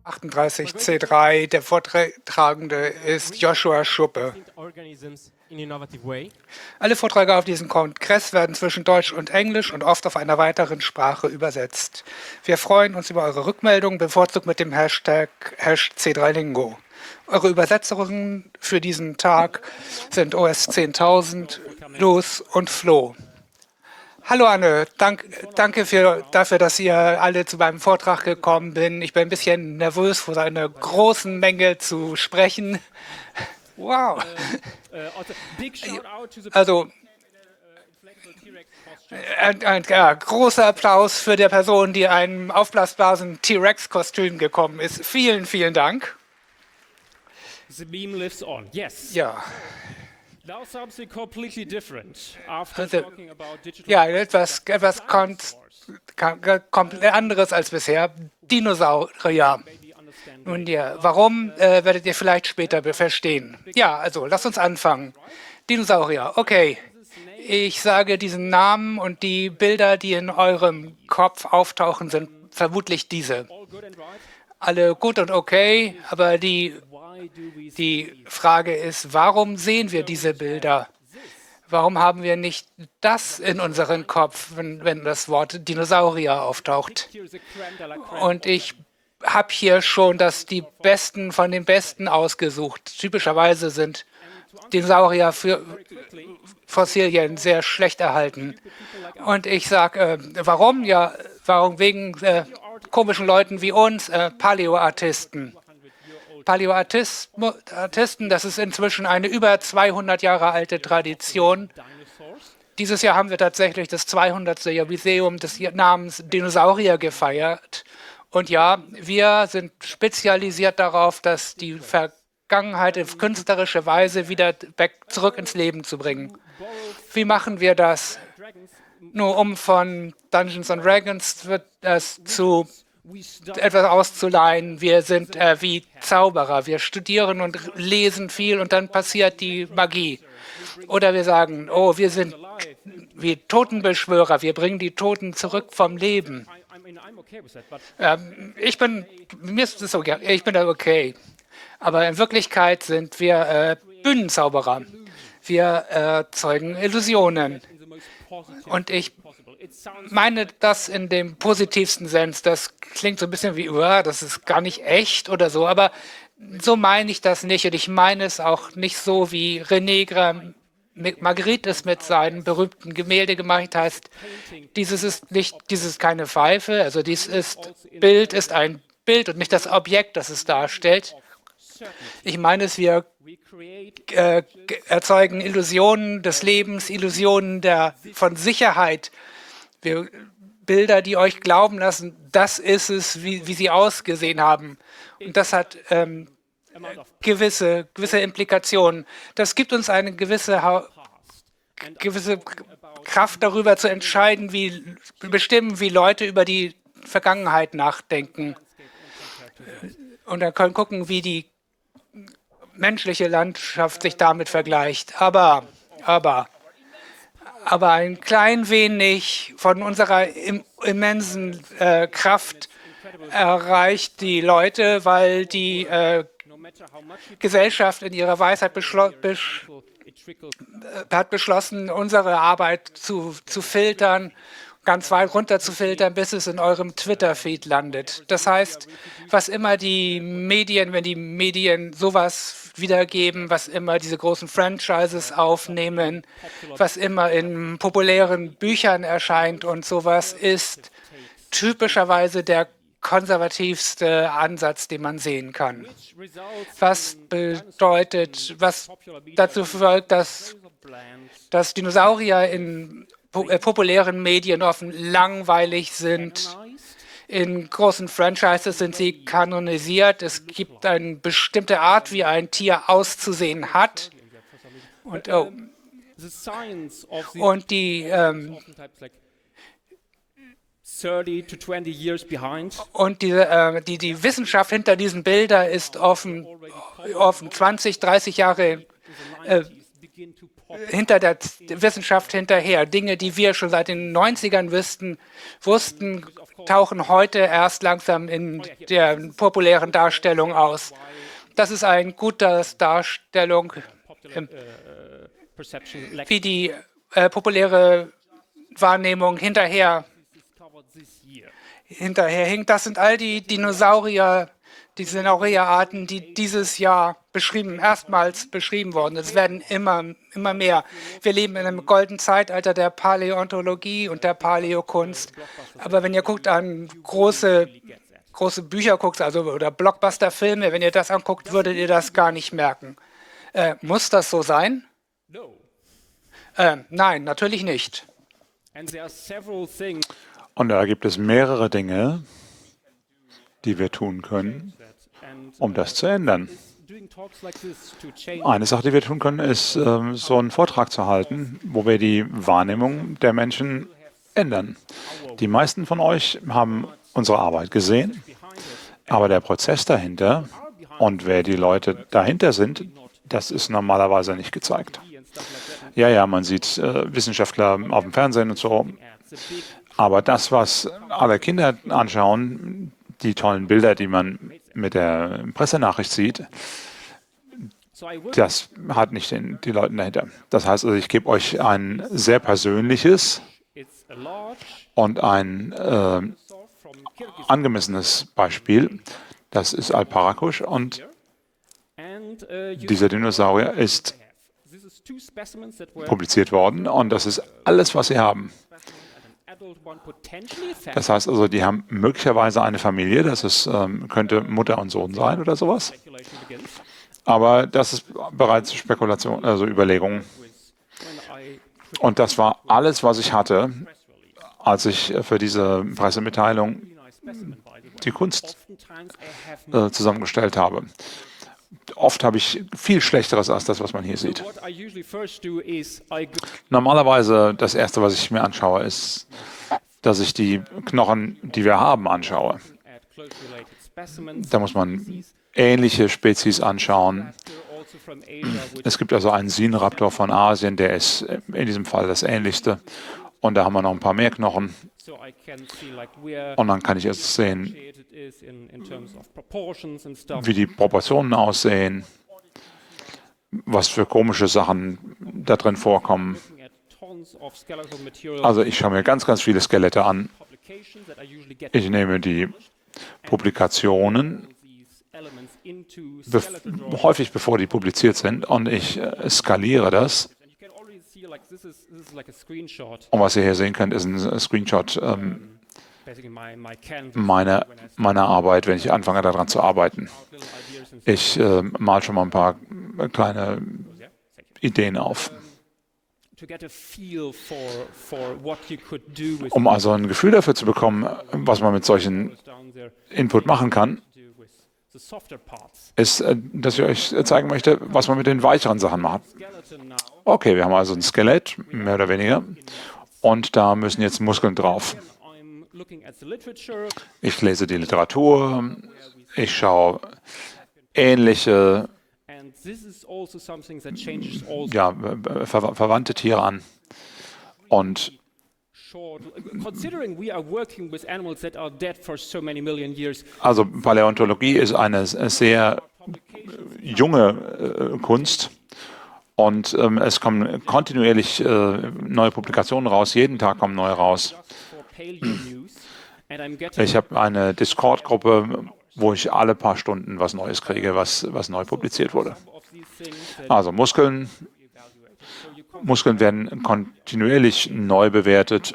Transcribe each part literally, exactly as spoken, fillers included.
achtunddreißig C drei. Der Vortragende ist Joshua Schuppe. Alle Vorträge auf diesem Kongress werden zwischen Deutsch und Englisch und oft auf einer weiteren Sprache übersetzt. Wir freuen uns über eure Rückmeldungen, bevorzugt mit dem Hashtag C drei Lingo. Eure Übersetzungen für diesen Tag sind O S zehntausend, Luz und Flo. Hallo Anne, Dank, danke für, dafür, dass ihr alle zu meinem Vortrag gekommen bin. Ich bin ein bisschen nervös, vor einer großen Menge zu sprechen. Wow. Also, ein, ein ja, großer Applaus für die Person, die einem aufblasbaren T-Rex-Kostüm gekommen ist. Vielen, vielen Dank. The meme lives on. Yes. Ja. Now something completely different. After Also, talking about digital ja, etwas, etwas komplett anderes als bisher. Dinosaurier. Nun ja, warum, äh, werdet ihr vielleicht später verstehen. Ja, also, lasst uns anfangen. Dinosaurier, okay. Ich sage diesen Namen und die Bilder, die in eurem Kopf auftauchen, sind vermutlich diese. Alle gut und okay, aber die Die Frage ist, warum sehen wir diese Bilder? Warum haben wir nicht das in unserem Kopf, wenn, wenn das Wort Dinosaurier auftaucht? Und ich habe hier schon das die Besten von den Besten ausgesucht. Typischerweise sind Dinosaurier für Fossilien sehr schlecht erhalten. Und ich sage, äh, warum? Ja, warum? Wegen äh, komischen Leuten wie uns, äh, Paläoartisten. Paläoartisten, das ist inzwischen eine über zweihundert Jahre alte Tradition. Dieses Jahr haben wir tatsächlich das zweihundertste Jubiläum des Namens Dinosaurier gefeiert. Und ja, wir sind spezialisiert darauf, dass die Vergangenheit auf künstlerische Weise wieder back zurück ins Leben zu bringen. Wie machen wir das? Nur um von Dungeons and Dragons wird das zu etwas auszuleihen. Wir sind äh, wie Zauberer. Wir studieren und lesen viel und dann passiert die Magie. Oder wir sagen, oh, wir sind wie Totenbeschwörer. Wir bringen die Toten zurück vom Leben. Ähm, ich bin, mir ist das okay. Ich bin da okay. Aber in Wirklichkeit sind wir äh, Bühnenzauberer. Wir erzeugen äh, Illusionen. Und ich meine das in dem positivsten Sinn. Das klingt so ein bisschen wie, oh, das ist gar nicht echt oder so, aber so meine ich das nicht. Und ich meine es auch nicht so, wie René Magritte es mit seinem berühmten Gemälde gemacht heißt. Dieses ist nicht, dieses ist keine Pfeife, also dieses ist, Bild ist ein Bild und nicht das Objekt, das es darstellt. Ich meine es, wir äh, erzeugen Illusionen des Lebens, Illusionen der, von Sicherheit. Wir, Bilder, die euch glauben lassen, das ist es, wie, wie sie ausgesehen haben. Und das hat ähm, gewisse, gewisse Implikationen. Das gibt uns eine gewisse, gewisse Kraft darüber zu entscheiden, wie bestimmen, wie Leute über die Vergangenheit nachdenken. Und dann können gucken, wie die menschliche Landschaft sich damit vergleicht. Aber, aber, aber ein klein wenig von unserer im, immensen äh, Kraft erreicht die Leute, weil die äh, Gesellschaft in ihrer Weisheit beschlo besch hat beschlossen, unsere Arbeit zu, zu filtern, ganz weit runter zu filtern, bis es in eurem Twitter-Feed landet. Das heißt, was immer die Medien, wenn die Medien sowas wiedergeben, was immer diese großen Franchises aufnehmen, was immer in populären Büchern erscheint und sowas, ist typischerweise der konservativste Ansatz, den man sehen kann. Was bedeutet, was dazu folgt, dass, dass Dinosaurier in populären Medien oft langweilig sind. In großen Franchises sind sie kanonisiert. Es gibt eine bestimmte Art, wie ein Tier auszusehen hat. Und, oh, und die, ähm, und die, äh, die, die Wissenschaft hinter diesen Bildern ist offen, offen zwanzig, dreißig Jahre äh, hinter der Wissenschaft hinterher. Dinge, die wir schon seit den neunzigern wussten, wussten tauchen heute erst langsam in der populären Darstellung aus. Das ist eine gute Darstellung, äh, wie die äh, populäre Wahrnehmung hinterher, hinterher hinkt. Das sind all die Dinosaurier, die Dinosaurierarten, die dieses Jahr beschrieben, erstmals beschrieben wurden. Es werden immer, immer mehr. Wir leben in einem goldenen Zeitalter der Paläontologie und der Paläokunst. Aber wenn ihr guckt an große, große Bücher guckt, also oder Blockbuster-Filme, wenn ihr das anguckt, würdet ihr das gar nicht merken. Äh, muss das so sein? Äh, nein, natürlich nicht. Und da gibt es mehrere Dinge, die wir tun können, um das zu ändern. Eine Sache, die wir tun können, ist, äh, so einen Vortrag zu halten, wo wir die Wahrnehmung der Menschen ändern. Die meisten von euch haben unsere Arbeit gesehen, aber der Prozess dahinter und wer die Leute dahinter sind, das ist normalerweise nicht gezeigt. Ja, ja, man sieht äh, Wissenschaftler auf dem Fernsehen und so, aber das, was alle Kinder anschauen, die tollen Bilder, die man mit der Pressenachricht sieht, das hat nicht den, die Leute dahinter. Das heißt, also ich gebe euch ein sehr persönliches und ein äh, angemessenes Beispiel. Das ist Alparakusch und dieser Dinosaurier ist publiziert worden und das ist alles, was sie haben. Das heißt also, die haben möglicherweise eine Familie, das ist, ähm, könnte Mutter und Sohn sein oder sowas. Aber das ist bereits Spekulation, also Überlegung. Und das war alles, was ich hatte, als ich für diese Pressemitteilung die Kunst äh, zusammengestellt habe. Oft habe ich viel Schlechteres als das, was man hier sieht. Normalerweise, das Erste, was ich mir anschaue, ist, dass ich die Knochen, die wir haben, anschaue. Da muss man ähnliche Spezies anschauen. Es gibt also einen Sinraptor von Asien, der ist in diesem Fall das ähnlichste. Und da haben wir noch ein paar mehr Knochen. Und dann kann ich jetzt sehen, wie die Proportionen aussehen, was für komische Sachen da drin vorkommen. Also ich schaue mir ganz, ganz viele Skelette an. Ich nehme die Publikationen, be häufig bevor die publiziert sind, und ich äh, skaliere das. Und was ihr hier sehen könnt, ist ein Screenshot ähm, meiner, meiner Arbeit, wenn ich anfange, daran zu arbeiten. Ich äh, mal schon mal ein paar kleine Ideen auf. Um also ein Gefühl dafür zu bekommen, was man mit solchen Input machen kann, ist, dass ich euch zeigen möchte, was man mit den weicheren Sachen macht. Okay, wir haben also ein Skelett, mehr oder weniger, und da müssen jetzt Muskeln drauf. Ich lese die Literatur, ich schaue ähnliche, ja, ver verwandte Tiere an. Und also Paläontologie ist eine sehr junge äh, Kunst und ähm, es kommen kontinuierlich äh, neue Publikationen raus, jeden Tag kommen neue raus. Ich habe eine Discord-Gruppe, wo ich alle paar Stunden was Neues kriege, was, was neu publiziert wurde. Also Muskeln, Muskeln werden kontinuierlich neu bewertet.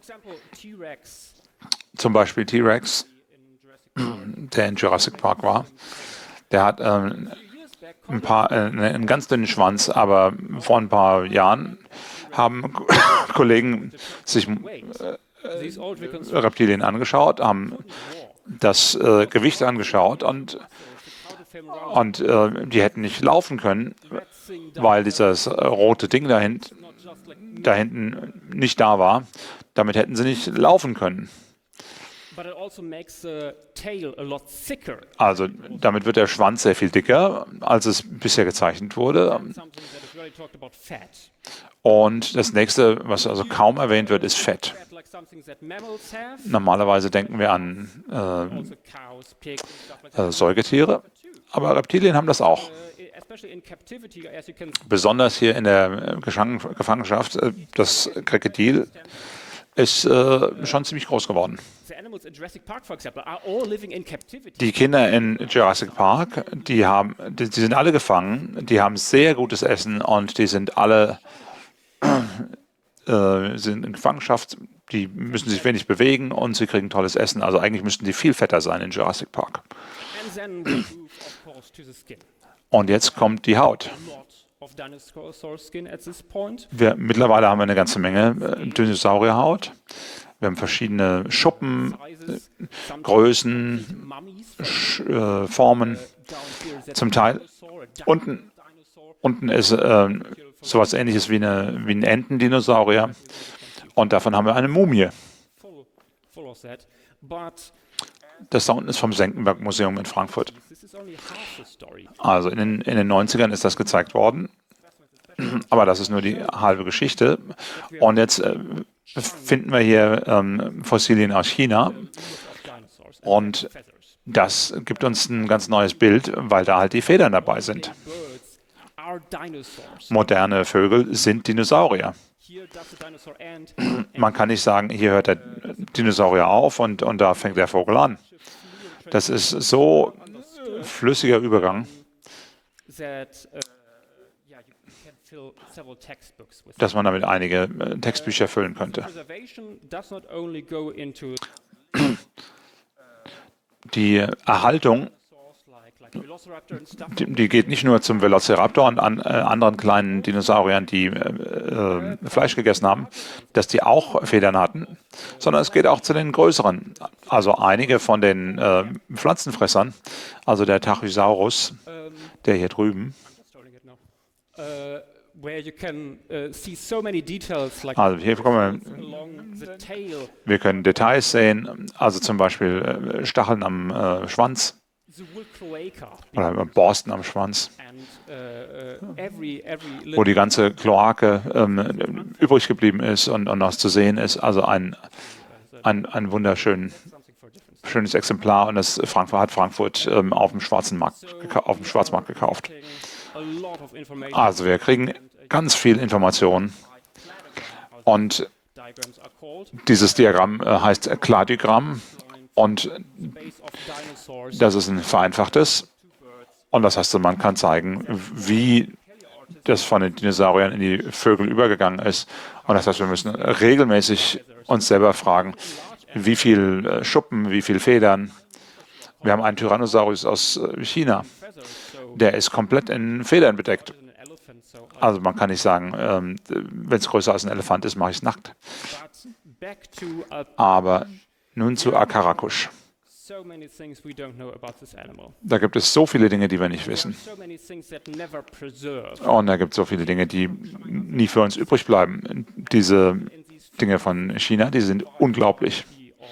Zum Beispiel T-Rex, der in Jurassic Park war. Der hat ähm, ein paar, äh, einen ganz dünnen Schwanz, aber vor ein paar Jahren haben Kollegen sich äh, Reptilien angeschaut, haben das äh, Gewicht angeschaut und, und äh, die hätten nicht laufen können, weil dieses äh, rote Ding da, hin, da hinten nicht da war. Damit hätten sie nicht laufen können. Also damit wird der Schwanz sehr viel dicker, als es bisher gezeichnet wurde. Und das nächste, was also kaum erwähnt wird, ist Fett. Normalerweise denken wir an äh, äh, Säugetiere, aber Reptilien haben das auch. Besonders hier in der Gefangenschaft, das Krokodil ist äh, schon ziemlich groß geworden. Die Kinder in Jurassic Park, die, haben, die, die sind alle gefangen, die haben sehr gutes Essen und die sind alle äh, sind in Gefangenschaft, die müssen sich wenig bewegen und sie kriegen tolles Essen. Also eigentlich müssten die viel fetter sein in Jurassic Park. Und jetzt kommt die Haut. Wir, mittlerweile haben wir eine ganze Menge äh, Dinosaurierhaut. Wir haben verschiedene Schuppen, äh, Größen, Sch, äh, Formen. Zum Teil unten, unten ist äh, sowas Ähnliches wie, eine, wie ein Entendinosaurier. Und davon haben wir eine Mumie. Das da unten ist vom Senckenberg-Museum in Frankfurt. Also in den, in den neunzigern ist das gezeigt worden. Aber das ist nur die halbe Geschichte. Und jetzt äh, finden wir hier ähm, Fossilien aus China. Und das gibt uns ein ganz neues Bild, weil da halt die Federn dabei sind. Moderne Vögel sind Dinosaurier. Man kann nicht sagen, hier hört der Dinosaurier auf und, und da fängt der Vogel an. Das ist so flüssiger Übergang, dass man damit einige Textbücher füllen könnte. Die Erhaltung, die, die geht nicht nur zum Velociraptor und an äh, anderen kleinen Dinosauriern, die äh, äh, Fleisch gegessen haben, dass die auch Federn hatten, sondern es geht auch zu den größeren. Also einige von den äh, Pflanzenfressern, also der Tachysaurus, der hier drüben. Also hier kommen wir, wir können Details sehen, also zum Beispiel äh, Stacheln am äh, Schwanz. Oder Borsten am Schwanz, wo die ganze Kloake ähm, übrig geblieben ist und, und noch zu sehen ist. Also ein, ein, ein wunderschön schönes Exemplar und das Frankfurt, hat Frankfurt ähm, auf, dem schwarzen Markt, auf dem Schwarzmarkt gekauft. Also wir kriegen ganz viel Information und dieses Diagramm äh, heißt Kladogramm. Und das ist ein vereinfachtes. Und das heißt, man kann zeigen, wie das von den Dinosauriern in die Vögel übergegangen ist. Und das heißt, wir müssen regelmäßig uns selber fragen, wie viel Schuppen, wie viel Federn. Wir haben einen Tyrannosaurus aus China. Der ist komplett in Federn bedeckt. Also man kann nicht sagen, ähm, wenn es größer als ein Elefant ist, mache ich es nackt. Aber nun zu Akarakusch. Da gibt es so viele Dinge, die wir nicht wissen. Und da gibt es so viele Dinge, die nie für uns übrig bleiben. Diese Dinge von China, die sind unglaublich.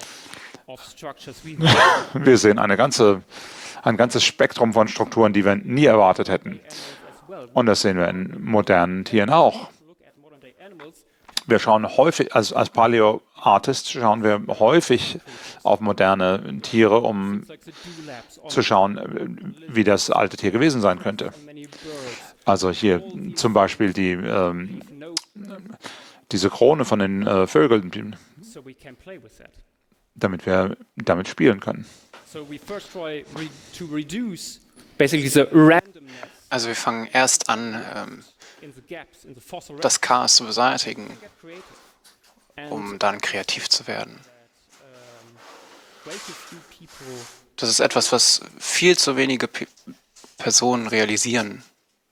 Wir sehen eine ganze, ein ganzes Spektrum von Strukturen, die wir nie erwartet hätten. Und das sehen wir in modernen Tieren auch. Wir schauen häufig, als, als Paleo-Artist schauen wir häufig auf moderne Tiere, um zu schauen, wie das alte Tier gewesen sein könnte. Also hier zum Beispiel die, ähm, diese Krone von den äh, Vögeln, damit wir damit spielen können. Also wir fangen erst an, ähm, das Chaos zu beseitigen, um dann kreativ zu werden. Das ist etwas, was viel zu wenige P Personen realisieren.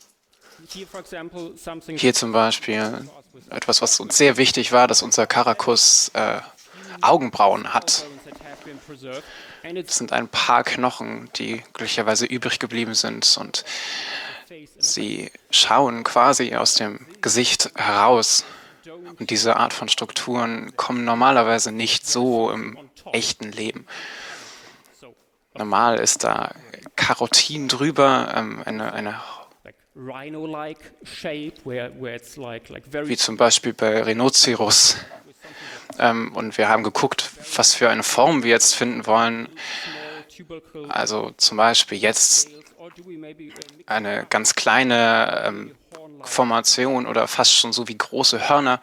Hier zum Beispiel etwas, was uns sehr wichtig war, dass unser Karakus äh, Augenbrauen hat. Das sind ein paar Knochen, die glücklicherweise übrig geblieben sind und sie schauen quasi aus dem Gesicht heraus. Und diese Art von Strukturen kommen normalerweise nicht so im echten Leben. Normal ist da Karotin drüber, ähm, eine, eine, wie zum Beispiel bei Rhinoceros. Ähm, und wir haben geguckt, was für eine Form wir jetzt finden wollen. Also zum Beispiel jetzt eine ganz kleine ähm, Formation oder fast schon so wie große Hörner.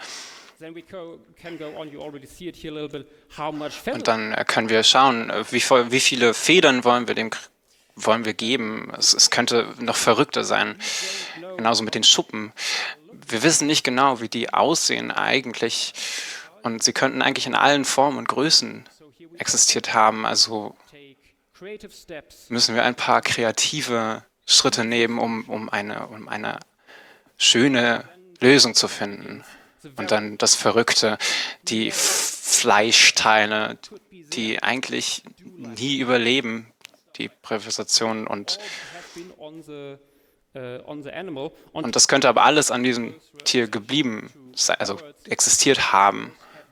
Und dann können wir schauen, wie, voll, wie viele Federn wollen wir dem wollen wir geben. Es, es könnte noch verrückter sein, genauso mit den Schuppen. Wir wissen nicht genau, wie die aussehen eigentlich. Und sie könnten eigentlich in allen Formen und Größen existiert haben. Also müssen wir ein paar kreative Schritte nehmen, um, um, eine, um eine schöne Lösung zu finden. Und dann das Verrückte, die Fleischteile, die eigentlich nie überleben, die Prävisationen. Und, und das könnte aber alles an diesem Tier geblieben sein, also existiert haben.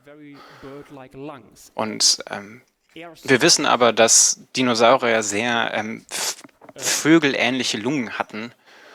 Und ähm, wir wissen aber, dass Dinosaurier sehr ähm, vögelähnliche Lungen hatten.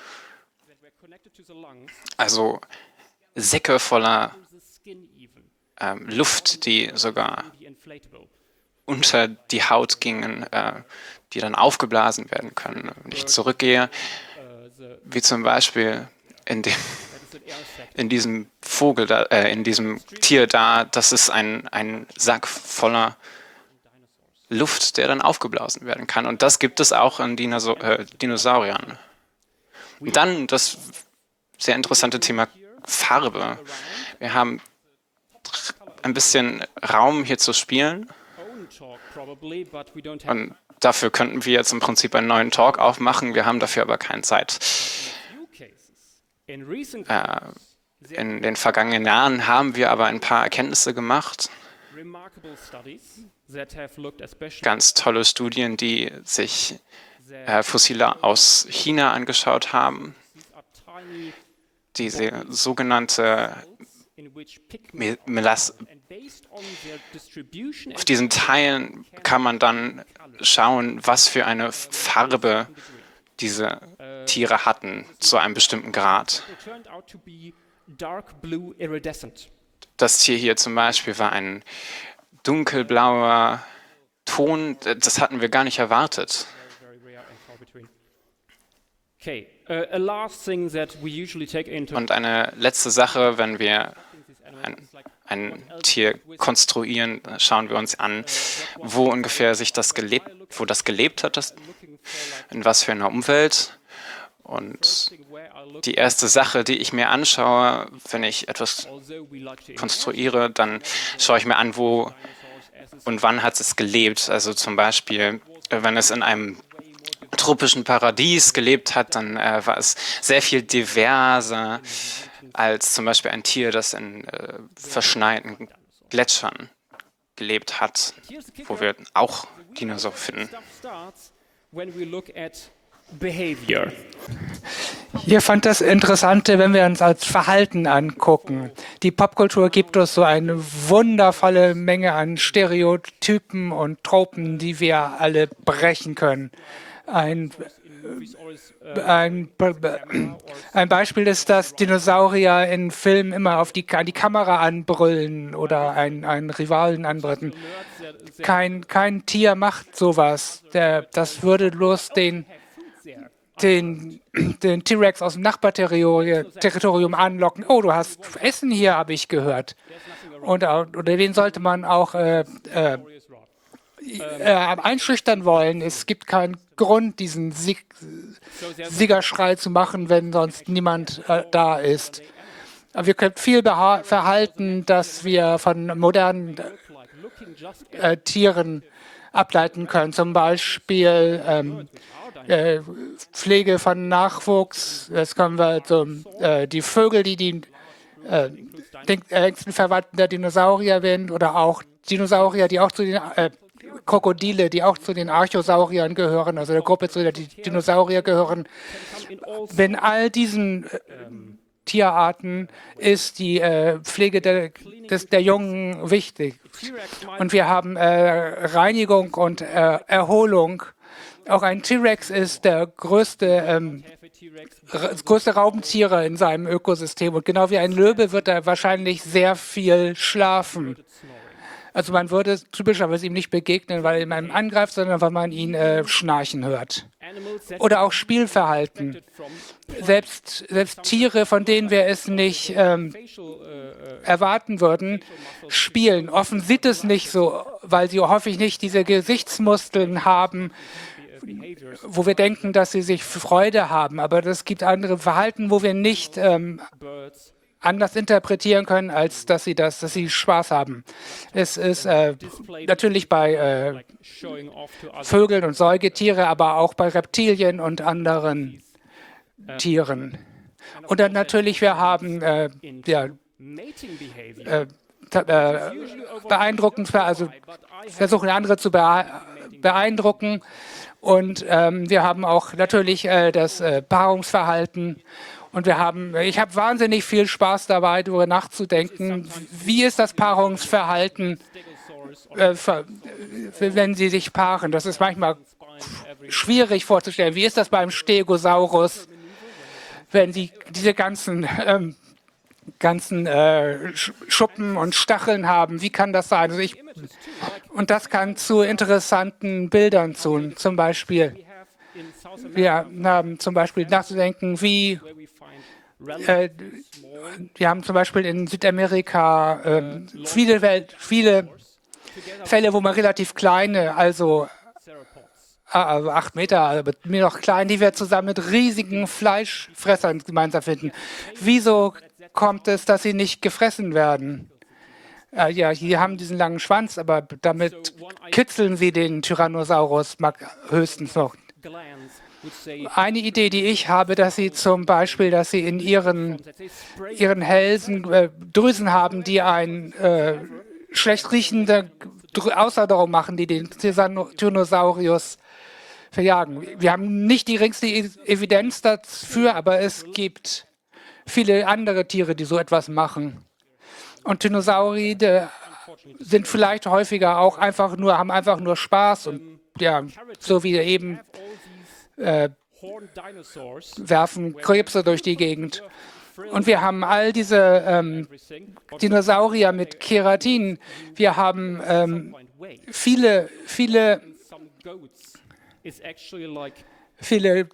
Also Säcke voller ähm, Luft, die sogar unter die Haut gingen, äh, die dann aufgeblasen werden können. Wenn ich zurückgehe, wie zum Beispiel in, dem, in diesem Vogel, da, äh, in diesem Tier da, das ist ein, ein Sack voller Luft, der dann aufgeblasen werden kann. Und das gibt es auch in Dinosa äh, Dinosauriern. Und dann das sehr interessante Thema Farbe. Wir haben ein bisschen Raum hier zu spielen. Und dafür könnten wir jetzt im Prinzip einen neuen Talk aufmachen. Wir haben dafür aber keine Zeit. Äh, in den vergangenen Jahren haben wir aber ein paar Erkenntnisse gemacht. Ganz tolle Studien, die sich äh, Fossile aus China angeschaut haben. Diese sogenannte Melas. Auf diesen Teilen kann man dann schauen, was für eine Farbe diese Tiere hatten zu einem bestimmten Grad. Das Tier hier zum Beispiel war ein dunkelblauer Ton, das hatten wir gar nicht erwartet. Und eine letzte Sache, wenn wir ein, ein Tier konstruieren, schauen wir uns an, wo ungefähr sich das gelebt, wo das gelebt hat, das, in was für einer Umwelt. Und die erste Sache, die ich mir anschaue, wenn ich etwas konstruiere, dann schaue ich mir an, wo und wann hat es gelebt. Also zum Beispiel, wenn es in einem tropischen Paradies gelebt hat, dann äh, war es sehr viel diverser als zum Beispiel ein Tier, das in äh, verschneiten Gletschern gelebt hat, wo wir auch Dinosaurier finden. Hier fand das Interessante, wenn wir uns als Verhalten angucken. Die Popkultur gibt uns so eine wundervolle Menge an Stereotypen und Tropen, die wir alle brechen können. Ein, ein, ein Beispiel ist, dass Dinosaurier in Filmen immer auf die, die Kamera anbrüllen oder einen, einen Rivalen anbrüllen. Kein, kein Tier macht sowas. Der, das würde bloß den den, den T-Rex aus dem Nachbarterritorium anlocken. Oh, du hast Essen hier, habe ich gehört. Und, oder den sollte man auch äh, äh, äh, einschüchtern wollen. Es gibt keinen Grund, diesen Sieg, Siegerschrei zu machen, wenn sonst niemand äh, da ist. Aber wir können viel Verhalten, das wir von modernen äh, Tieren ableiten können. Zum Beispiel ähm, äh, Pflege von Nachwuchs. Jetzt kommen wir zum äh, die Vögel, die die äh, engsten Verwandten der Dinosaurier sind, oder auch Dinosaurier, die auch zu den äh, Krokodile, die auch zu den Archosauriern gehören, also der Gruppe zu der die Dinosaurier gehören. Wenn all diesen äh, Tierarten ist die äh, Pflege der, des, der Jungen wichtig. Und wir haben äh, Reinigung und äh, Erholung. Auch ein T-Rex ist der größte, ähm, das größte Raubtier in seinem Ökosystem. Und genau wie ein Löwe wird er wahrscheinlich sehr viel schlafen. Also man würde typischerweise ihm nicht begegnen, weil er ihm einen angreift, sondern weil man ihn äh, schnarchen hört. Oder auch Spielverhalten. Selbst, selbst Tiere, von denen wir es nicht ähm, erwarten würden, spielen. Offen sieht es nicht so, weil sie häufig nicht diese Gesichtsmuskeln haben, wo wir denken, dass sie sich Freude haben. Aber es gibt andere Verhalten, wo wir nicht ähm, anders interpretieren können, als dass sie das, dass sie Spaß haben. Es ist äh, natürlich bei äh, Vögeln und Säugetiere, aber auch bei Reptilien und anderen Tieren. Und dann natürlich, wir haben äh, ja, äh, äh, beeindruckend, also versuchen andere zu beeindrucken. Und ähm, wir haben auch natürlich äh, das äh, Paarungsverhalten. Und wir haben, ich habe wahnsinnig viel Spaß dabei, darüber nachzudenken, wie ist das Paarungsverhalten, äh, wenn sie sich paaren. Das ist manchmal schwierig vorzustellen. Wie ist das beim Stegosaurus, wenn sie diese ganzen, ähm, ganzen äh, Schuppen und Stacheln haben? Wie kann das sein? Also ich, und das kann zu interessanten Bildern tun. Zum Beispiel, wir haben zum Beispiel nachzudenken, wie Äh, wir haben zum Beispiel in Südamerika äh, viele, Welt, viele Fälle, wo man relativ kleine, also, also acht Meter, aber mir noch klein, die wir zusammen mit riesigen Fleischfressern gemeinsam finden. Wieso kommt es, dass sie nicht gefressen werden? Äh, ja, die haben diesen langen Schwanz, aber damit kitzeln sie den Tyrannosaurus höchstens noch. Eine Idee, die ich habe, dass sie zum Beispiel, dass sie in ihren, ihren Hälsen äh, Drüsen haben, die ein äh, schlecht riechende Aussauerung machen, die den Tyrannosaurus verjagen. Wir haben nicht die geringste Evidenz dafür, aber es gibt viele andere Tiere, die so etwas machen. Und Tyrannosauride sind vielleicht häufiger auch einfach nur, haben einfach nur Spaß und ja, so wie eben Äh, werfen Krebse durch die Gegend. Und wir haben all diese ähm, Dinosaurier mit Keratin. Wir haben ähm, viele, viele, viele,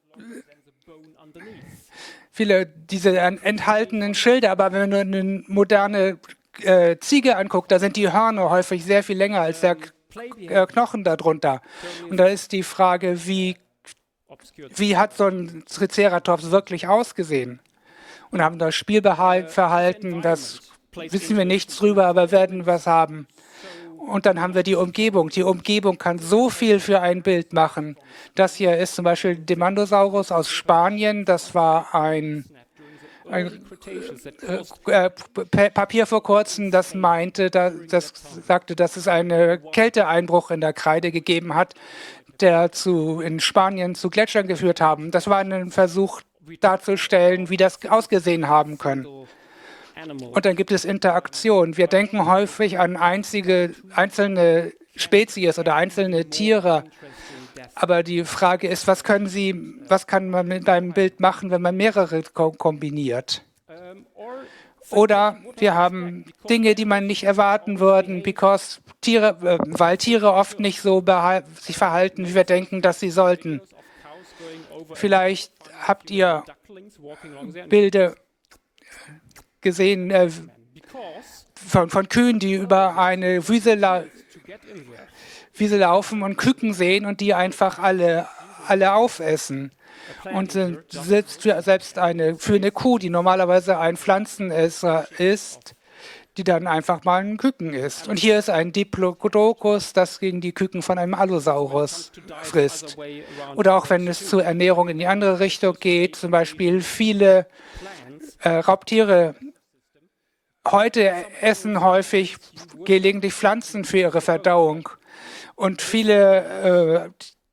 viele diese enthaltenen Schilde. Aber wenn man eine moderne äh, Ziege anguckt, da sind die Hörner häufig sehr viel länger als der äh, Knochen darunter. Und da ist die Frage, wie Wie hat so ein Triceratops wirklich ausgesehen? Und haben das Spielverhalten, das wissen wir nichts drüber, aber werden was haben. Und dann haben wir die Umgebung. Die Umgebung kann so viel für ein Bild machen. Das hier ist zum Beispiel Demandosaurus aus Spanien. Das war ein, ein äh, äh, Papier vor kurzem, das meinte, das, das sagte, dass es einen Kälteeinbruch in der Kreide gegeben hat, der zu, in Spanien zu Gletschern geführt haben. Das war ein Versuch darzustellen, wie das ausgesehen haben können. Und dann gibt es Interaktion. Wir denken häufig an einzige, einzelne Spezies oder einzelne Tiere. Aber die Frage ist, was können Sie, was kann man mit einem Bild machen, wenn man mehrere ko kombiniert? Oder wir haben Dinge, die man nicht erwarten würden, because Tiere, äh, weil Tiere oft nicht so sich verhalten, wie wir denken, dass sie sollten. Vielleicht habt ihr Bilder gesehen äh, von, von Kühen, die über eine Wiese, la Wiese laufen und Küken sehen und die einfach alle, alle aufessen. Und äh, selbst, selbst eine, für eine Kuh, die normalerweise ein Pflanzenesser ist, die dann einfach mal ein Küken isst. Und hier ist ein Diplodocus, das gegen die Küken von einem Allosaurus frisst. Oder auch wenn es zur Ernährung in die andere Richtung geht, zum Beispiel viele äh, Raubtiere heute essen häufig gelegentlich Pflanzen für ihre Verdauung. Und viele äh,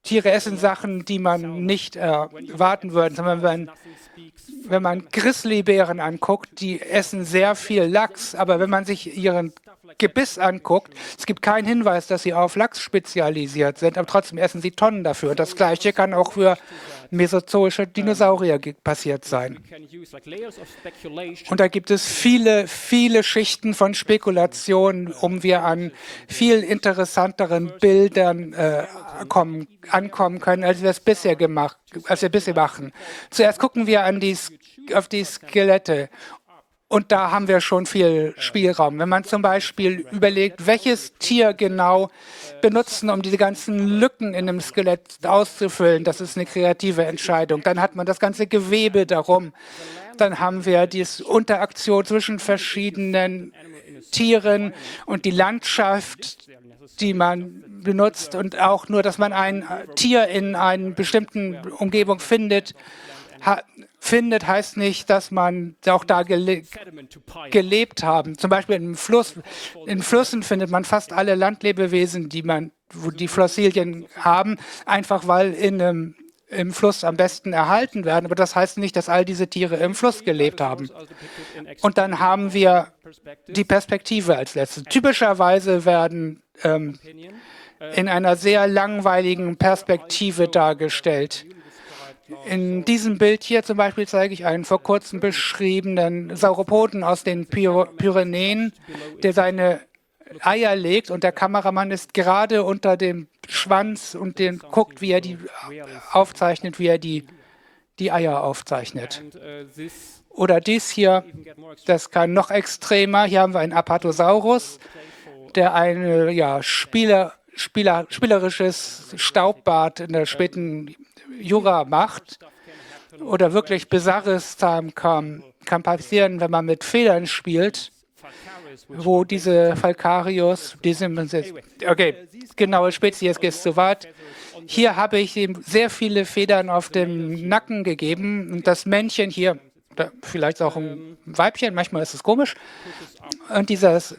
Tiere essen Sachen, die man nicht erwarten würde. Wenn man, wenn man Grizzlybären anguckt, die essen sehr viel Lachs, aber wenn man sich ihren Gebiss anguckt, es gibt keinen Hinweis, dass sie auf Lachs spezialisiert sind, aber trotzdem essen sie Tonnen dafür. Das Gleiche kann auch für mesozoische Dinosaurier passiert sein. Und da gibt es viele, viele Schichten von Spekulationen, um wir an viel interessanteren Bildern äh, kommen, ankommen können, als wir es bisher gemacht, als wir bisher machen. Zuerst gucken wir an die, auf die Skelette. Und da haben wir schon viel Spielraum. Wenn man zum Beispiel überlegt, welches Tier genau benutzen, um diese ganzen Lücken in einem Skelett auszufüllen, das ist eine kreative Entscheidung. Dann hat man das ganze Gewebe darum. Dann haben wir die Interaktion zwischen verschiedenen Tieren und die Landschaft, die man benutzt. Und auch nur, dass man ein Tier in einer bestimmten Umgebung findet, findet, heißt nicht, dass man auch da gele gelebt haben. Zum Beispiel im Fluss, in Flüssen findet man fast alle Landlebewesen, die man, wo die Fossilien haben, einfach weil in einem, im Fluss am besten erhalten werden. Aber das heißt nicht, dass all diese Tiere im Fluss gelebt haben. Und dann haben wir die Perspektive als letztes. Typischerweise werden ähm, in einer sehr langweiligen Perspektive dargestellt. In diesem Bild hier zum Beispiel zeige ich einen vor kurzem beschriebenen Sauropoden aus den Py Pyrenäen, der seine Eier legt und der Kameramann ist gerade unter dem Schwanz und den guckt, wie er die aufzeichnet, wie er die, die Eier aufzeichnet. Oder dies hier, das kann noch extremer. Hier haben wir einen Apatosaurus, der ein ja, Spieler, Spieler, spielerisches Staubbad in der späten Jura macht. Oder wirklich Bizarres kann, kann passieren, wenn man mit Federn spielt, wo diese Falcarius, diese, okay, genaue Spezies geht zu weit. Hier habe ich ihm sehr viele Federn auf dem Nacken gegeben und das Männchen hier, oder vielleicht auch ein Weibchen, manchmal ist es komisch, und dieses,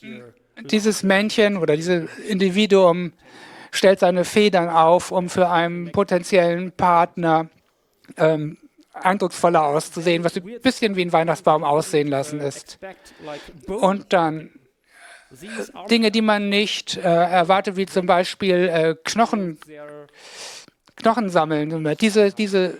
dieses Männchen oder dieses Individuum stellt seine Federn auf, um für einen potenziellen Partner ähm, eindrucksvoller auszusehen, was ein bisschen wie ein Weihnachtsbaum aussehen lassen ist. Und dann äh, Dinge, die man nicht äh, erwartet, wie zum Beispiel äh, Knochen, Knochen sammeln. Diese, diese,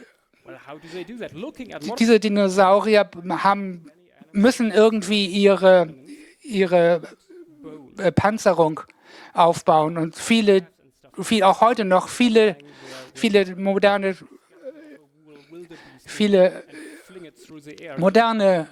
diese Dinosaurier haben, müssen irgendwie ihre, ihre äh, Panzerung aufbauen. Und viele, viel, auch heute noch, viele, viele moderne Viele moderne,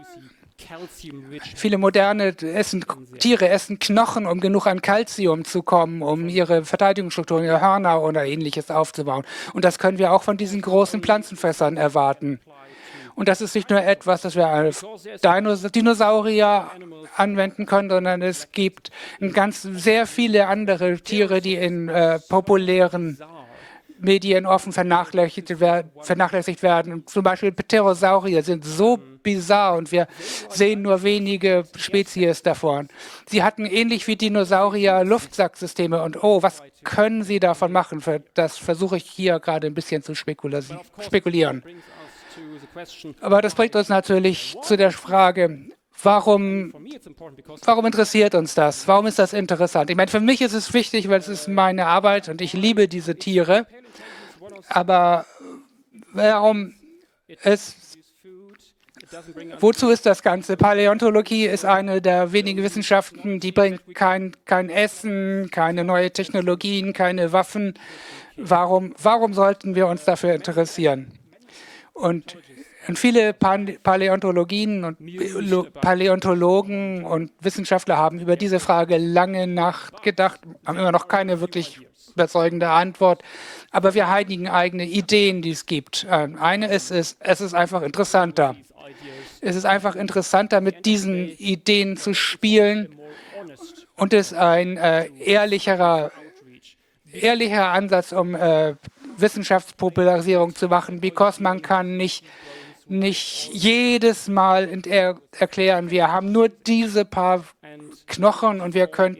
viele moderne essen, Tiere essen Knochen, um genug an Calcium zu kommen, um ihre Verteidigungsstrukturen, ihre Hörner oder Ähnliches aufzubauen. Und das können wir auch von diesen großen Pflanzenfressern erwarten. Und das ist nicht nur etwas, das wir auf Dinosaurier anwenden können, sondern es gibt ganz sehr viele andere Tiere, die in äh, populären Medien offen vernachlässigt werden, vernachlässigt werden. Zum Beispiel Pterosaurier sind so bizarr und wir sehen nur wenige Spezies davon. Sie hatten ähnlich wie Dinosaurier Luftsacksysteme und oh, was können sie davon machen? Das versuche ich hier gerade ein bisschen zu spekulieren. Aber das bringt uns natürlich zu der Frage, Warum, warum interessiert uns das? Warum ist das interessant? Ich meine, für mich ist es wichtig, weil es ist meine Arbeit und ich liebe diese Tiere. Aber warum ist, wozu ist das Ganze? Paläontologie ist eine der wenigen Wissenschaften, die bringt kein, kein Essen, keine neuen Technologien, keine Waffen. Warum, warum sollten wir uns dafür interessieren? Und Und viele Paläontologien und Paläontologen und Wissenschaftler haben über diese Frage lange nachgedacht, haben immer noch keine wirklich überzeugende Antwort. Aber wir haben eigene Ideen, die es gibt. Eine ist, ist, es ist einfach interessanter. Es ist einfach interessanter, mit diesen Ideen zu spielen und es ist ein äh, ehrlicherer, ehrlicher Ansatz, um äh, Wissenschaftspopularisierung zu machen, because man kann nicht nicht jedes Mal er erklären, wir haben nur diese paar Knochen und wir könnten die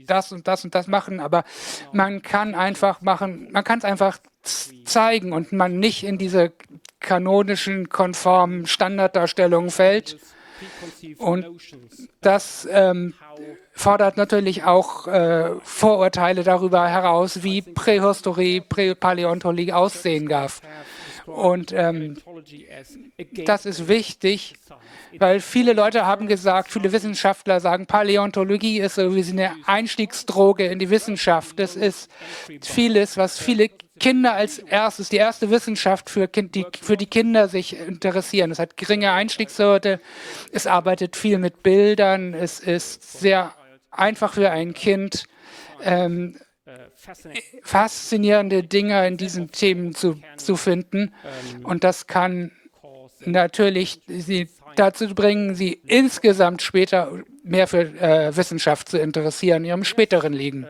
das und das und das machen, aber man kann einfach machen, man kann es einfach zeigen und man nicht in diese kanonischen, konformen Standarddarstellungen fällt. Und das ähm, fordert natürlich auch äh, Vorurteile darüber heraus, wie Prähistorie, Präpaläontologie aussehen darf. Und ähm, das ist wichtig, weil viele Leute haben gesagt, viele Wissenschaftler sagen, Paläontologie ist so wie eine Einstiegsdroge in die Wissenschaft. Das ist vieles, was viele Kinder als erstes, die erste Wissenschaft für, kind, die, für die Kinder sich interessieren. Es hat geringe Einstiegshürde, es arbeitet viel mit Bildern, es ist sehr einfach für ein Kind, ähm, faszinierende Dinge in diesen Themen zu, zu finden. Und das kann natürlich sie dazu bringen, sie insgesamt später mehr für äh, Wissenschaft zu interessieren, in ihrem späteren Leben.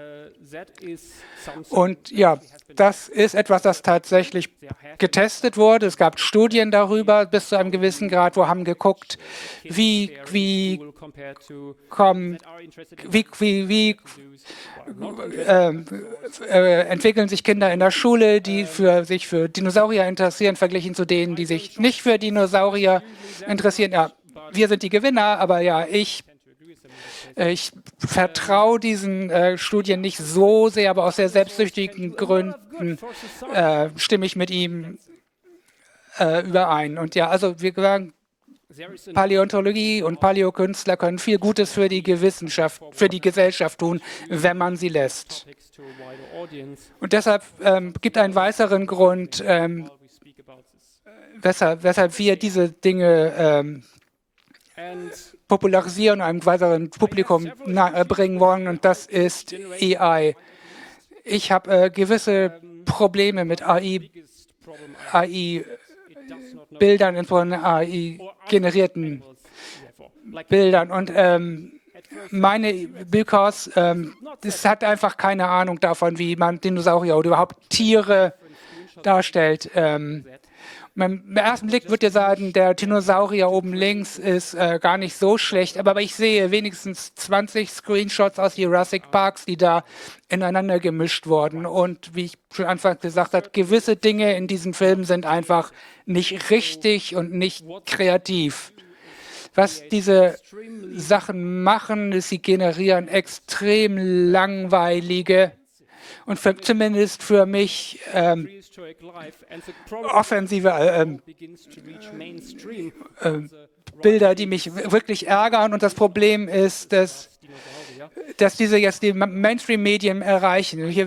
Und ja, das ist etwas, das tatsächlich getestet wurde. Es gab Studien darüber bis zu einem gewissen Grad, wo haben geguckt, wie, wie, kommen, wie, wie, wie äh, äh, entwickeln sich Kinder in der Schule, die für, sich für Dinosaurier interessieren, verglichen zu denen, die sich nicht für Dinosaurier interessieren. Ja, wir sind die Gewinner, aber ja, ich Ich vertraue diesen äh, Studien nicht so sehr, aber aus sehr selbstsüchtigen Gründen äh, stimme ich mit ihm äh, überein. Und ja, also wir sagen, Paläontologie und Paläokünstler können viel Gutes für die Wissenschaft, für die Gesellschaft tun, wenn man sie lässt. Und deshalb ähm, gibt einen weiteren Grund, ähm, weshalb, weshalb wir diese Dinge ähm, popularisieren und einem weiteren Publikum bringen wollen, und das ist A I. Ich habe äh, gewisse Probleme mit A I, A I Bildern von A I generierten Bildern, und ähm, meine because ähm, das hat einfach keine Ahnung davon, wie man Dinosaurier oder überhaupt Tiere darstellt. Ähm, Im ersten Blick würde ich sagen, der Dinosaurier oben links ist äh, gar nicht so schlecht, aber ich sehe wenigstens zwanzig Screenshots aus Jurassic Parks, die da ineinander gemischt wurden. Und wie ich schon anfangs gesagt habe, gewisse Dinge in diesen Filmen sind einfach nicht richtig und nicht kreativ. Was diese Sachen machen, ist, sie generieren extrem langweilige und für, zumindest für mich ähm, offensive ähm, äh, Bilder, die mich wirklich ärgern. Und das Problem ist, dass, dass diese jetzt die Mainstream-Medien erreichen. Hier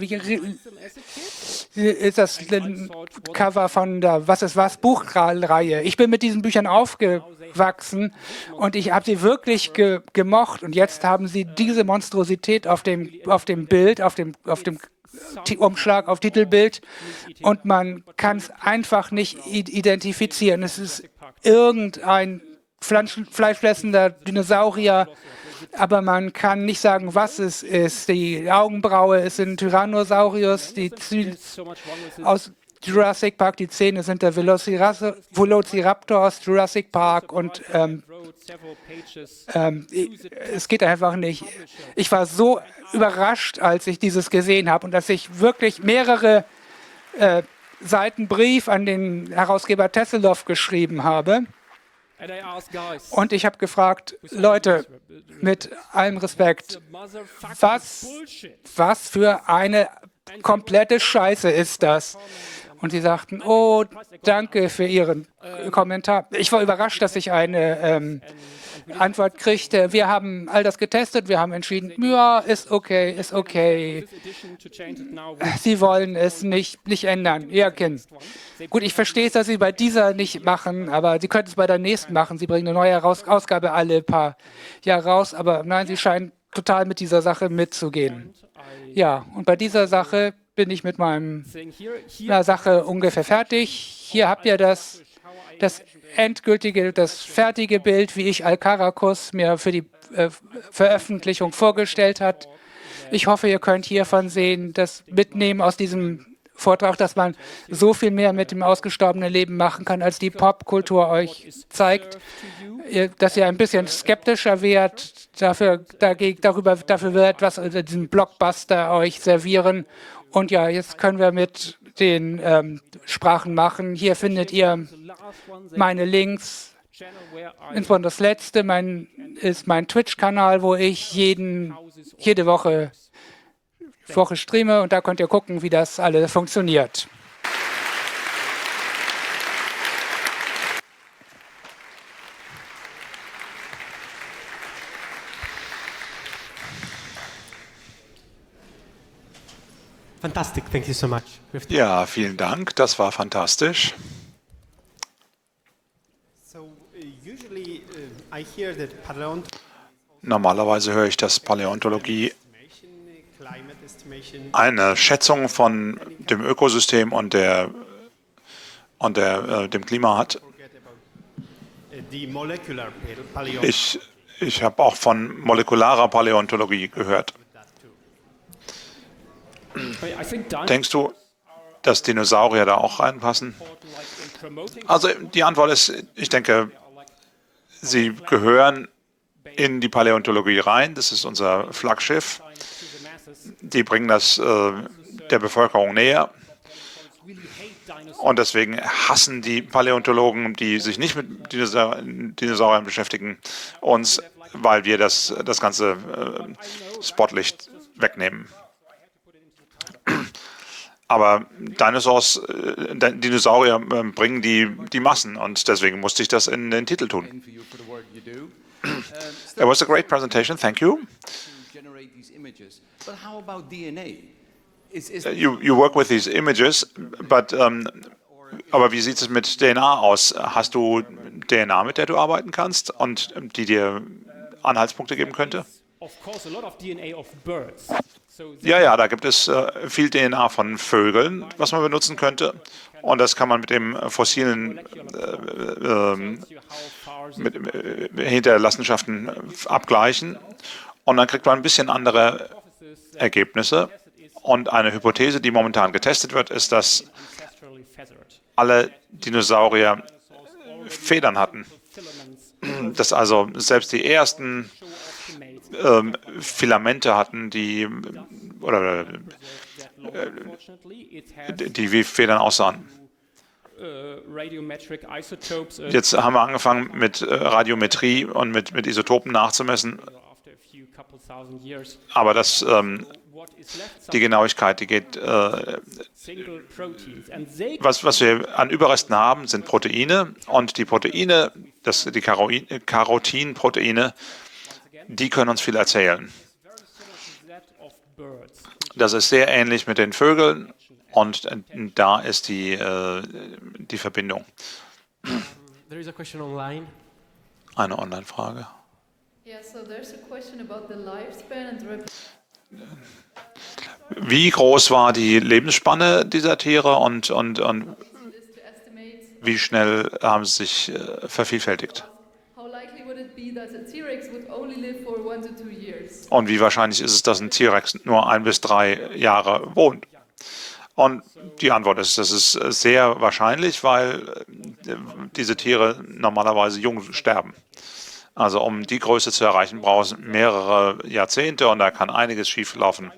ist das Cover von der Was ist was Buchreihe. Ich bin mit diesen Büchern aufgewachsen und ich habe sie wirklich ge gemocht. Und jetzt haben sie diese Monstrosität auf dem, auf dem Bild, auf dem, auf dem Umschlag, auf Titelbild, und man kann es einfach nicht identifizieren. Es ist irgendein fleischfressender Dinosaurier, aber man kann nicht sagen, was es ist. Die Augenbraue ist ein Tyrannosaurus, die aus Jurassic Park, die Zähne sind der Velociraptor aus Jurassic Park, und ähm, ähm, es geht einfach nicht. Ich war so überrascht, als ich dieses gesehen habe, und dass ich wirklich mehrere äh, Seiten Brief an den Herausgeber Tesselhoff geschrieben habe. Und ich habe gefragt, Leute, mit allem Respekt, was, was für eine komplette Scheiße ist das? Und sie sagten, oh, danke für Ihren Kommentar. Ich war überrascht, dass ich eine ähm, Antwort kriegte. Wir haben all das getestet, wir haben entschieden, ja, ist okay, ist okay. Sie wollen es nicht, nicht ändern. Ja, Kind. Gut, ich verstehe es, dass Sie bei dieser nicht machen, aber Sie könnten es bei der nächsten machen. Sie bringen eine neue Raus Ausgabe alle paar Jahre raus, aber nein, Sie scheinen total mit dieser Sache mitzugehen. Ja, und bei dieser Sache bin ich mit meiner Sache ungefähr fertig. Hier habt ihr das, das endgültige, das fertige Bild, wie ich Alcaracus mir für die äh, Veröffentlichung vorgestellt hat. Ich hoffe, ihr könnt hiervon sehen, das mitnehmen aus diesem Vortrag, dass man so viel mehr mit dem ausgestorbenen Leben machen kann, als die Popkultur euch zeigt, dass ihr ein bisschen skeptischer werdet. Dafür, dagegen, darüber, dafür wird etwas, also diesen Blockbuster euch servieren. Und ja, jetzt können wir mit den ähm, Sprachen machen. Hier findet ihr meine Links. Insbesondere das letzte mein, ist mein Twitch-Kanal, wo ich jeden, jede Woche Woche streame und da könnt ihr gucken, wie das alles funktioniert. Fantastic, thank you so much. Ja, vielen Dank, das war fantastisch. So, uh, usually uh, I hear that paleont Normalerweise höre ich, dass Paläontologie climate estimation eine Schätzung von dem Ökosystem und, der, und der, äh, dem Klima hat. forget about uh, the molecular paleo Ich, ich habe auch von molekularer Paläontologie gehört. I think Denkst du, dass Dinosaurier da auch reinpassen? Also die Antwort ist, ich denke, sie gehören in die Paläontologie rein. Das ist unser Flaggschiff. Die bringen das äh, der Bevölkerung näher. Und deswegen hassen die Paläontologen, die sich nicht mit Dinosaur Dinosauriern beschäftigen, uns, weil wir das, das ganze äh, Spotlicht wegnehmen. Aber Dinosaurs, äh, Dinosaurier äh, bringen die, die Massen und deswegen musste ich das in den Titel tun. It was a great presentation, thank you. You, you work with these images, but, um, aber wie sieht es mit D N A aus? Hast du D N A, mit der du arbeiten kannst und die dir Anhaltspunkte geben könnte? Ja, ja, da gibt es äh, viel D N A von Vögeln, was man benutzen könnte. Und das kann man mit dem fossilen äh, äh, mit, äh, Hinterlassenschaften abgleichen. Und dann kriegt man ein bisschen andere Ergebnisse. Und eine Hypothese, die momentan getestet wird, ist, dass alle Dinosaurier Federn hatten. Dass also selbst die ersten ähm, Filamente hatten, die oder äh, die wie Federn aussahen. Jetzt haben wir angefangen mit äh, Radiometrie und mit, mit Isotopen nachzumessen. Aber das, ähm, die Genauigkeit, die geht. Äh, was, was wir an Überresten haben, sind Proteine. Und die Proteine, das, die Karotinproteine, die können uns viel erzählen. Das ist sehr ähnlich mit den Vögeln und da ist die, äh, die Verbindung. There is a question online. Eine Online-Frage. Yeah, so there's a question about the lifespan and rep- Wie groß war die Lebensspanne dieser Tiere und, und, und is to estimate wie schnell haben sie sich äh, vervielfältigt? how likely would it be that a T-Rex would only live for one to two years? Und wie wahrscheinlich ist es, dass ein T-Rex nur ein bis drei Jahre wohnt? Und die Antwort ist, das ist sehr wahrscheinlich, weil diese Tiere normalerweise jung sterben. Also um die Größe zu erreichen, braucht es mehrere Jahrzehnte und da kann einiges schieflaufen.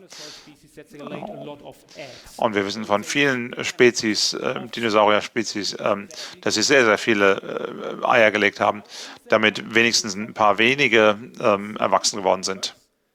Und wir wissen von vielen Spezies, äh, Dinosaurier-Spezies, äh, dass sie sehr, sehr viele äh, Eier gelegt haben, damit wenigstens ein paar wenige äh, erwachsen geworden sind.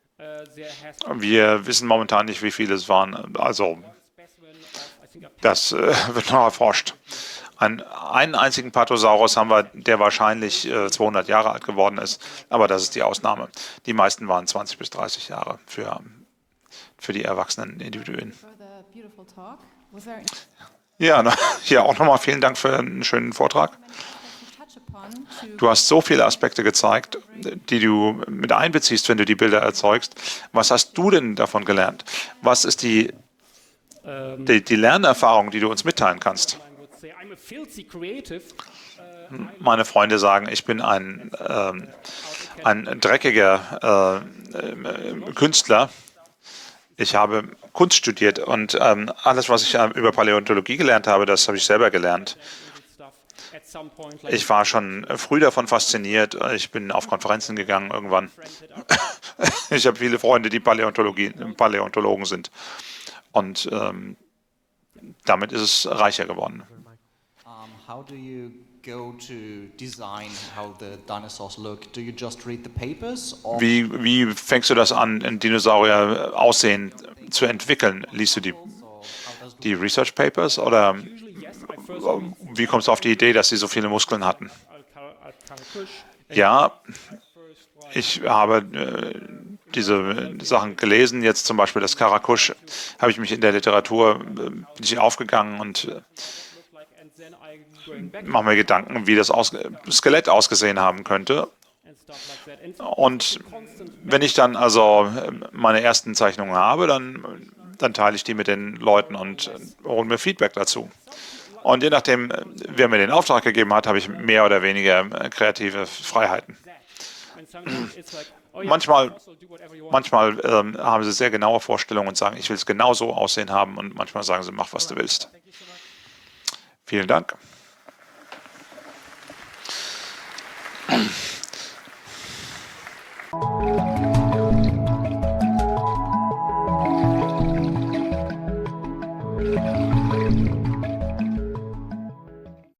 Wir wissen momentan nicht, wie viele es waren. Also das äh, wird noch erforscht. Ein, einen einzigen Pathosaurus haben wir, der wahrscheinlich äh, zweihundert Jahre alt geworden ist, aber das ist die Ausnahme. Die meisten waren zwanzig bis dreißig Jahre für, für die erwachsenen Individuen. For the beautiful talk, was there Ja, na, ja, auch nochmal vielen Dank für einen schönen Vortrag. touch upon to Du hast so viele Aspekte gezeigt, die du mit einbeziehst, wenn du die Bilder erzeugst. Was hast du denn davon gelernt? Was ist die, die, die Lernerfahrung, die du uns mitteilen kannst? Meine Freunde sagen, ich bin ein, ähm, ein dreckiger äh, äh, Künstler. Ich habe Kunst studiert und ähm, alles, was ich äh, über Paläontologie gelernt habe, das habe ich selber gelernt. Ich war schon früh davon fasziniert. Ich bin auf Konferenzen gegangen irgendwann. Ich habe viele Freunde, die Paläontologie, Paläontologen sind. Und ähm, damit ist es reicher geworden. Um, how do you go to design how the dinosaurs look? Do you just read the papers? Or Wie, wie fängst du das an, ein Dinosaurier aussehen zu entwickeln? Liest du die, die Research Papers oder wie kommst du auf die Idee, dass sie so viele Muskeln hatten? Ja, ich habe äh, diese Sachen gelesen. Jetzt zum Beispiel das Karakusch, habe ich mich in der Literatur äh, bin ich aufgegangen und äh, mache mir Gedanken, wie das aus Skelett ausgesehen haben könnte. Und wenn ich dann also meine ersten Zeichnungen habe, dann, dann teile ich die mit den Leuten und hole mir Feedback dazu. Und je nachdem, wer mir den Auftrag gegeben hat, habe ich mehr oder weniger kreative Freiheiten. Manchmal, manchmal ähm, haben sie sehr genaue Vorstellungen und sagen, ich will es genau so aussehen haben. Und manchmal sagen sie, mach, was du willst. Vielen Dank.